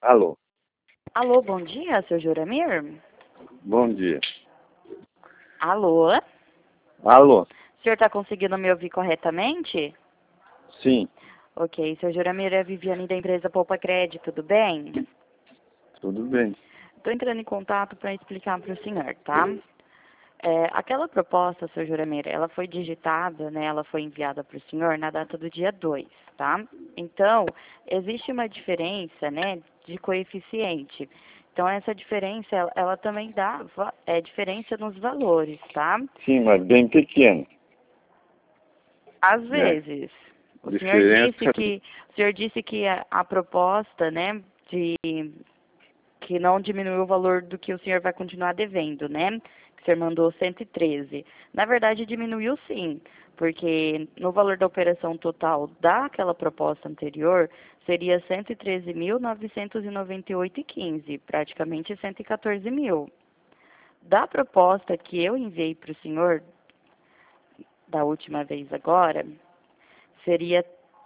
Alô, Alô, bom dia, seu Juramir? bom dia. Alô? Alô, O senhor está conseguindo me ouvir corretamente? sim, Ok, seu Juramir, é a Viviane da empresa Poupa Crédito, tudo bem? tudo bem. Estou entrando em contato para explicar para o senhor, tá? Aquela proposta, seu Juramir, ela foi digitada, né? Ela foi enviada para o senhor na data do dia 2, tá? Então, existe uma diferença, né, de coeficiente. Então, essa diferença, ela também dá diferença nos valores, tá? Sim, mas bem pequeno, Às né? vezes, Diferença, o senhor disse que a proposta, né, de que não diminuiu o valor do que o senhor vai continuar devendo, né? Que o senhor mandou 113. Na verdade, diminuiu sim, porque no valor da operação total daquela proposta anterior seria 113.998,15, praticamente 114 mil. Da proposta que eu enviei para o senhor da última vez agora, seria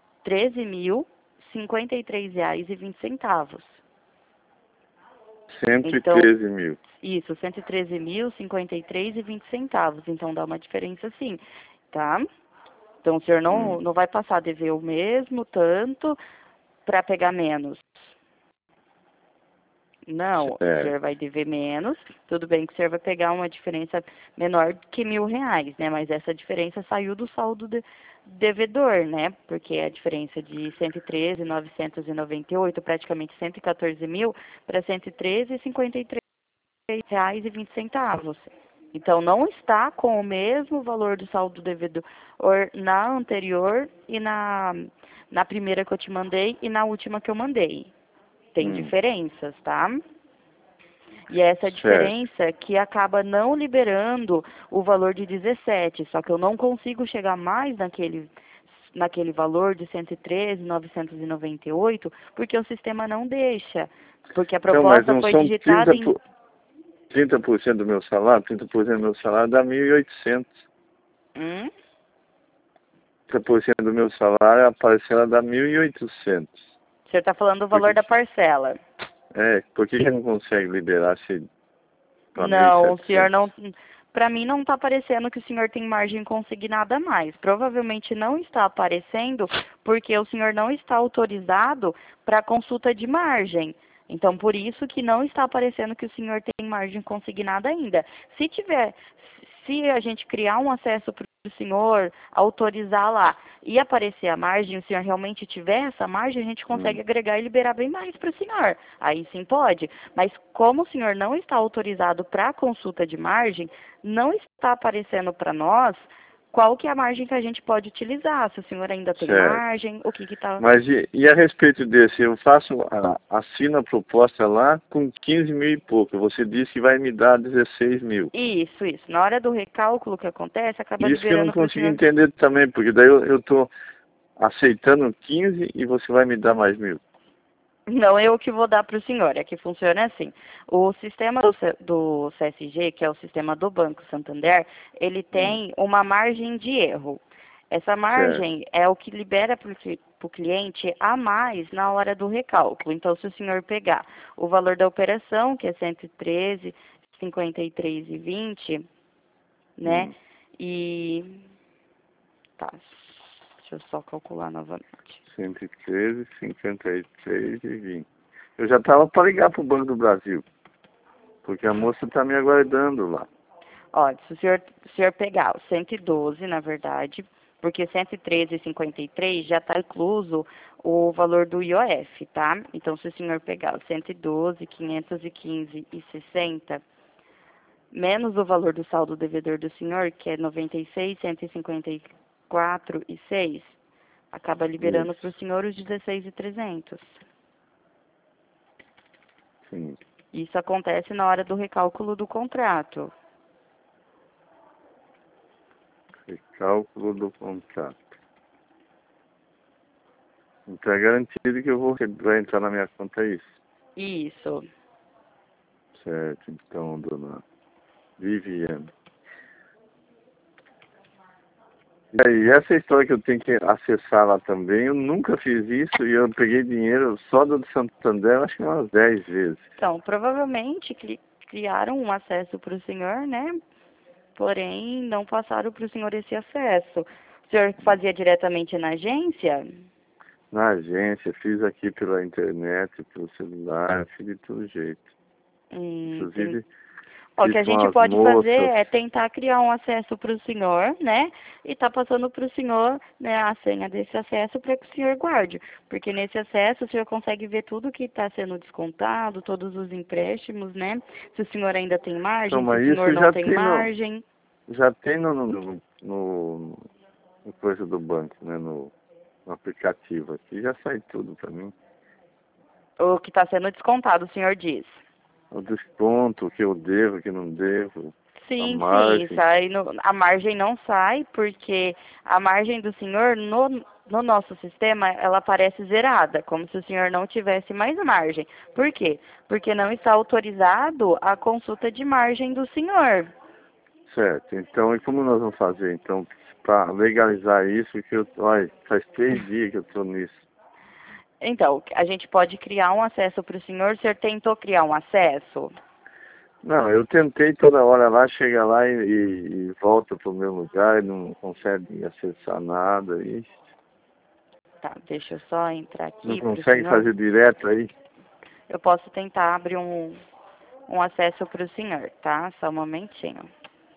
13.053,20 reais. cento e Então, treze mil. isso, 113.053,20. Então, dá uma diferença sim, tá? Então, o senhor Hum, não vai passar a dever o mesmo tanto para pegar menos. Não, o senhor certo. vai dever menos. Tudo bem que o senhor vai pegar uma diferença menor que R$ 1.000, né? Mas essa diferença saiu do saldo devedor, né? Porque a diferença de 113.998, praticamente 114 mil, para 113,53 reais e 20 centavos. Então, não está com o mesmo valor do saldo devedor na anterior e na primeira que eu te mandei e na última que eu mandei. Tem Hum, diferenças, tá? E é essa certo. diferença que acaba não liberando o valor de 17, só que eu não consigo chegar mais naquele valor de 113.998, porque o sistema não deixa, porque a Então, mas proposta não foi são digitada em 30% do meu salário? 30% do meu salário dá 1.800. hum? 30% do meu salário, a parcela dá 1.800. O senhor está falando do Por valor que, da parcela. por que não consegue liberar se para Não, o senhor 1.700? não. Para mim não está aparecendo que o senhor tem margem consignada a mais. Provavelmente não está aparecendo porque o senhor não está autorizado para consulta de margem. Então, por isso que não está aparecendo que o senhor tem margem consignada ainda. Se tiver, se a gente criar um acesso para o senhor, autorizar lá e aparecer a margem, o senhor realmente tiver essa margem, a gente Hum, consegue agregar e liberar bem mais para o senhor. Aí sim pode. Mas como o senhor não está autorizado para consulta de margem, não está aparecendo para nós qual que é a margem que a gente pode utilizar. Se o senhor ainda tem certo. margem, o que está. Mas e a respeito desse, eu faço, assino a proposta lá com 15 mil e pouco. Você disse que vai me dar 16 mil. Isso, isso. Na hora do recálculo que acontece, acaba Isso que eu não liberando para o consigo senhor. entender também, porque daí eu estou aceitando 15 e você vai me dar mais mil. Não eu que vou dar para o senhor, é que funciona assim. O sistema do CSG, que é o sistema do Banco Santander, ele Hum, tem uma margem de erro. Essa certo. margem é o que libera para o cliente a mais na hora do recálculo. Então, se o senhor pegar o valor da operação, que é 113,53,20, né? Hum, E tá, deixa eu só calcular novamente. 113, 53 e 20. Eu já estava para ligar para o Banco do Brasil, porque a moça está me aguardando lá. Ó, se o senhor pegar o 112, na verdade, porque 113,53 já está incluso o valor do IOF, tá? Então, se o senhor pegar o 112, 515,60, menos o valor do saldo devedor do senhor, que é 96, 154,6, acaba liberando para o Isso, senhor os 16.300. sim. Isso acontece na hora do recálculo do contrato. Cálculo do contrato. Então é garantido que vai entrar na minha conta isso. Isso. Certo, então, dona Viviane. E aí, essa história que eu tenho que acessar lá também, eu nunca fiz isso e eu peguei dinheiro só do Santander, acho que umas 10 vezes. Então, provavelmente criaram um acesso para o senhor, né? Porém, não passaram para o senhor esse acesso. O senhor fazia diretamente na agência? Na agência, fiz aqui pela internet, pelo celular, fiz de todo jeito. Entendi. Inclusive, Ó, o que fiz a com gente as pode fazer moças. é tentar criar um acesso para o senhor, né? E tá passando para o senhor, né, a senha desse acesso para que o senhor guarde. Porque nesse acesso o senhor consegue ver tudo que está sendo descontado, todos os empréstimos, né? Se o senhor ainda tem Então, margem, se o mas senhor isso não tem margem. já tem no coisa do banco, né? No aplicativo aqui, já sai tudo para mim. O que está sendo descontado, o senhor diz. O desconto, o que eu devo, o que não devo, a Sim, sim, margem. sai a margem não sai, porque a margem do senhor no nosso sistema, ela aparece zerada, como se o senhor não tivesse mais margem. Por quê? Porque não está autorizado a consulta de margem do senhor. Certo. Então, e como nós vamos fazer, então, para legalizar isso, que olha, faz 3 dias que eu estou nisso. Então, a gente pode criar um acesso para o senhor. O senhor tentou criar um acesso? Não, eu tentei toda hora lá, chega lá e volta para o meu lugar, e não consegue acessar nada, e Tá, deixa eu só entrar não aqui para o consegue senhor. fazer direto aí. Eu posso tentar abrir um acesso para o senhor, tá? Só um momentinho.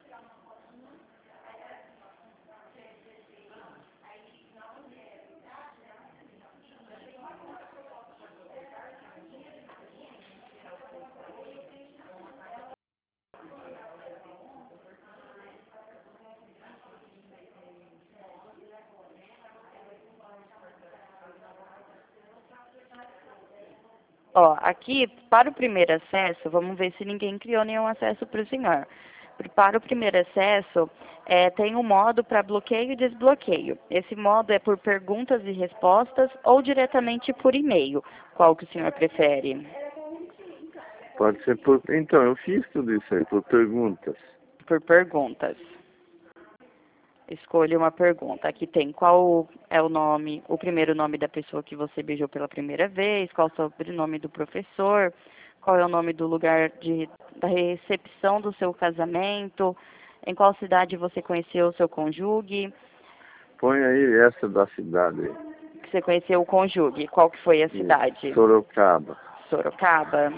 Ó, aqui, para o primeiro acesso, vamos ver se ninguém criou nenhum acesso para o senhor. Para o primeiro acesso, tem um modo para bloqueio e desbloqueio. Esse modo é por perguntas e respostas ou diretamente por e-mail. Qual que o senhor prefere? Pode ser por... Então, eu fiz tudo isso aí, por perguntas. Por perguntas. Escolha uma pergunta. Aqui tem qual é o nome, o primeiro nome da pessoa que você beijou pela primeira vez, qual o sobrenome do professor, qual é o nome do lugar da recepção do seu casamento, em qual cidade você conheceu o seu cônjuge, Põe aí essa da cidade aí. que você conheceu o cônjuge, qual que foi a Isso, cidade? Sorocaba. Sorocaba.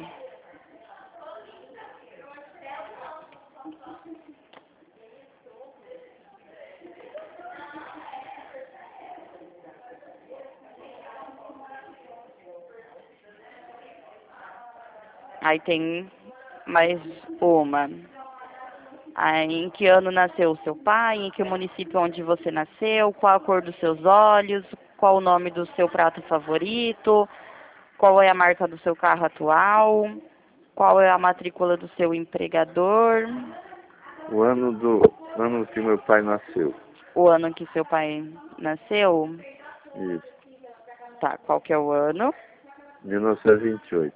Aí tem mais uma. Aí, em que ano nasceu o seu pai? Em que município onde você nasceu? Qual a cor dos seus olhos? Qual o nome do seu prato favorito? Qual é a marca do seu carro atual? Qual é a matrícula do seu empregador? O ano que meu pai nasceu. O ano em que seu pai nasceu? Isso, Tá, qual que é o ano? 1928.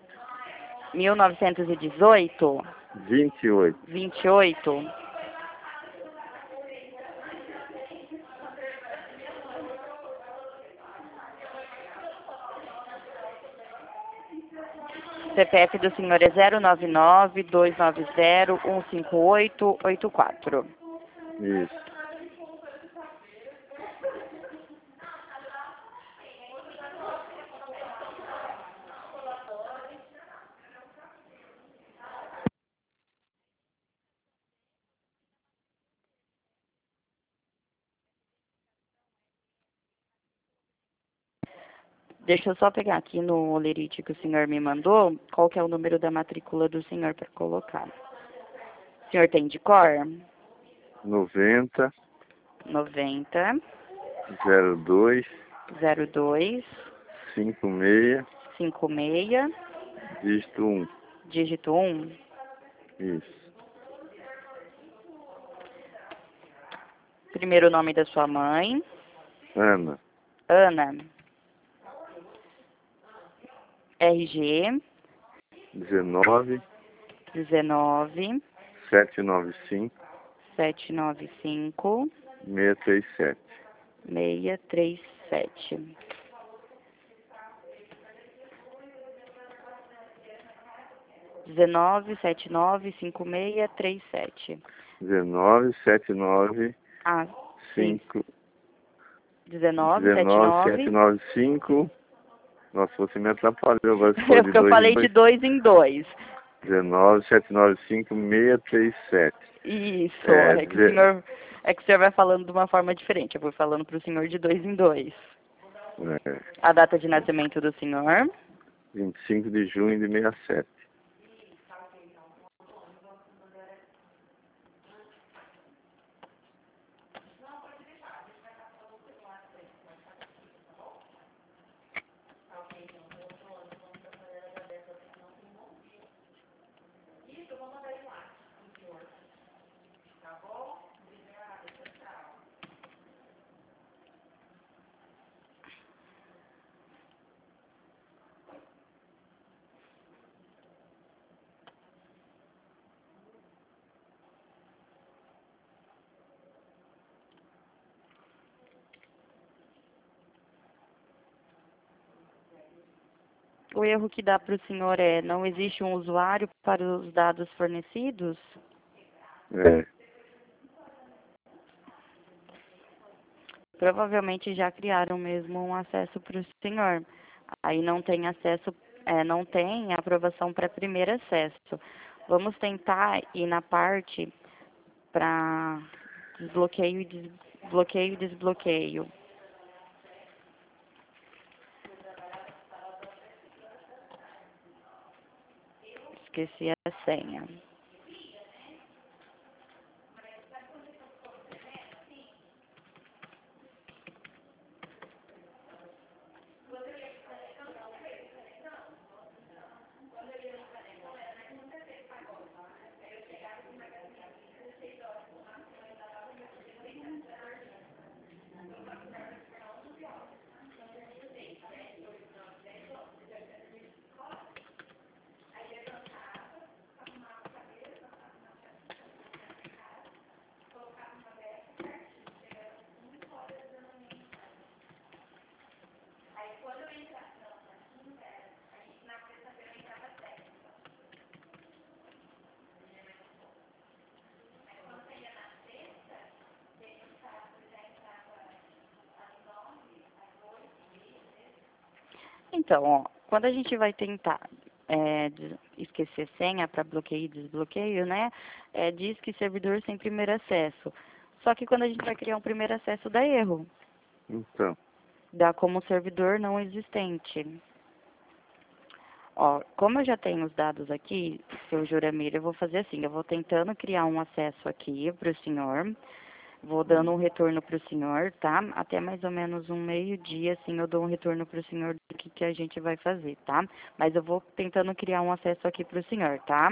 1918? 28. 28? CPF do senhor é 099-290-15884. Isso. Deixa eu só pegar aqui no olerite que o senhor me mandou, qual que é o número da matrícula do senhor para colocar. O senhor tem de cor? 90, 90, 02, 02, 56, 56, dígito 1. dígito 1. Isso. Primeiro nome da sua mãe, Ana, Ana. RG, 19, 19, 795, 795, 637. 637. Dezenove, 5637. 1979 Ah, 5 1979. 19795. Nossa, você me atrapalhou agora, se É for de porque eu 2 em falei de 2. 2 em 2. 19795 637. Isso, É, é que o senhor vai falando de uma forma diferente. Eu vou falando para o senhor de 2 em 2. é, A data de nascimento do senhor? 25 de junho de 67. O erro que dá para o senhor é: não existe um usuário para os dados fornecidos? É, Provavelmente já criaram mesmo um acesso para o senhor. Aí não tem acesso, não tem aprovação para primeiro acesso. Vamos tentar ir na parte para desbloqueio e desbloqueio. Esqueci a senha. Então, ó, quando a gente vai tentar esquecer senha para bloqueio e desbloqueio, né? Diz que servidor sem primeiro acesso. Só que quando a gente vai criar um primeiro acesso, dá erro. então. Dá como servidor não existente. Ó, como eu já tenho os dados aqui, seu Juramir, eu vou fazer assim, eu vou tentando criar um acesso aqui para o senhor, vou dando um retorno para o senhor, tá? Até mais ou menos um meio-dia, assim, eu dou um retorno para o senhor do que a gente vai fazer, tá? Mas eu vou tentando criar um acesso aqui para o senhor, tá?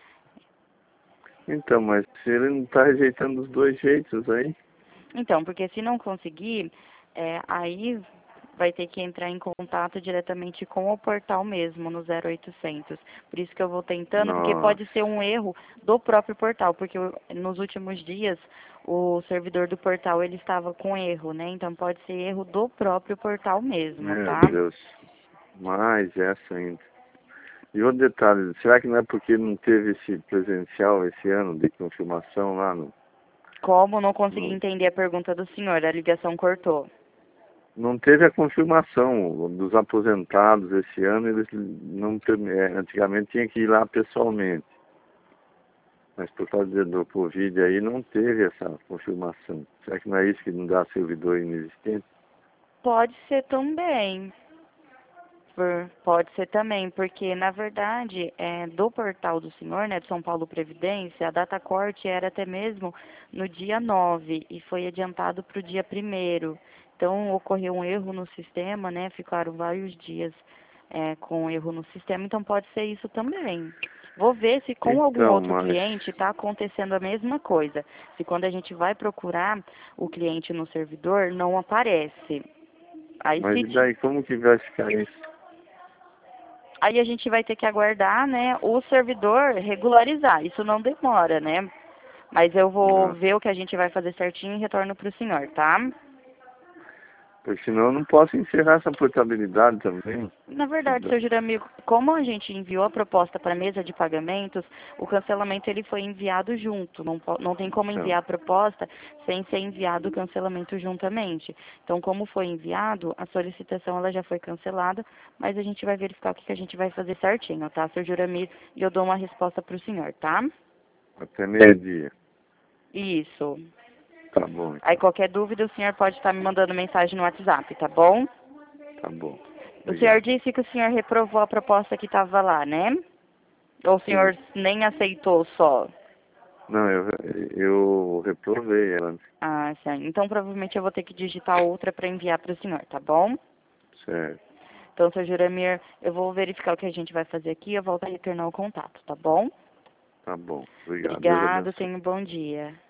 Então, mas se ele não está rejeitando os dois jeitos aí, Então, porque se não conseguir, aí vai ter que entrar em contato diretamente com o portal mesmo, no 0800. Por isso que eu vou tentando, porque nossa, pode ser um erro do próprio portal, porque nos últimos dias o servidor do portal ele estava com erro, né? Então pode ser erro do próprio portal mesmo, meu tá? Deus, mais essa ainda. E outro detalhe, será que não é porque não teve esse presencial esse ano de confirmação lá no... Como não consegui no entender a pergunta do senhor, a ligação cortou. não teve a confirmação dos aposentados esse ano, eles não antigamente tinha que ir lá pessoalmente. Mas por causa do Covid aí não teve essa confirmação. Será que não é isso que não dá servidor inexistente? Pode ser também. Pode ser também, porque na verdade, do portal do senhor, né, de São Paulo Previdência, a data corte era até mesmo no dia 9 e foi adiantado para o dia 1º. Então ocorreu um erro no sistema, né? Ficaram vários dias com erro no sistema, então pode ser isso também. Vou ver se com algum Então, outro mas, cliente está acontecendo a mesma coisa. Se quando a gente vai procurar o cliente no servidor, não aparece. Aí mas se e daí como que vai ficar isso? Aí a gente vai ter que aguardar, né, o servidor regularizar. Isso não demora, né? Mas eu vou Ah, ver o que a gente vai fazer certinho e retorno para o senhor, tá? pois senão eu não posso encerrar essa portabilidade também. Na verdade, seu Juramir, como a gente enviou a proposta para a mesa de pagamentos, o cancelamento ele foi enviado junto. Não tem como Então, enviar a proposta sem ser enviado o cancelamento juntamente. Então, como foi enviado, a solicitação ela já foi cancelada, mas a gente vai verificar o que a gente vai fazer certinho, tá, seu Juramir? E eu dou uma resposta para o senhor, tá? até meio-dia. Isso. Tá bom, Aí então. qualquer dúvida o senhor pode estar me mandando mensagem no WhatsApp, tá bom? Tá bom. O senhor Obrigado. disse que o senhor reprovou a proposta que estava lá, né? Ou o Sim. senhor nem aceitou só? Não, eu reprovei ela. Ah, sim. Então provavelmente eu vou ter que digitar outra para enviar para o senhor, tá bom? Certo. Então, seu Juramir, eu vou verificar o que a gente vai fazer aqui e eu volto a retornar o contato, tá bom? Tá bom. Obrigado. Deus Obrigado, abençoe. tenha um bom dia.